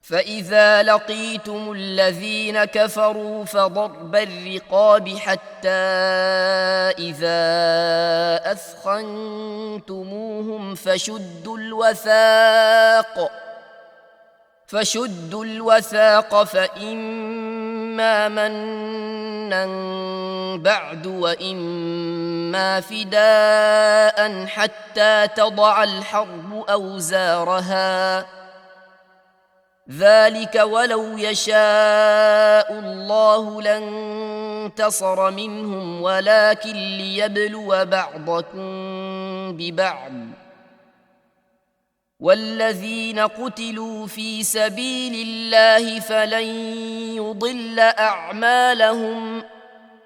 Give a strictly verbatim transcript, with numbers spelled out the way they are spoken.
فإذا لقيتم الذين كفروا فضرب الرقاب حتى إذا أثخنتموهم فشدوا الوثاق فشدوا الوثاق فإما منا بعد وإما فداء حتى تضع الحرب أوزارها، ذلك ولو يشاء الله لانتصر منهم ولكن ليبلو بعضكم ببعض، والذين قتلوا في سبيل الله فلن يضل أعمالهم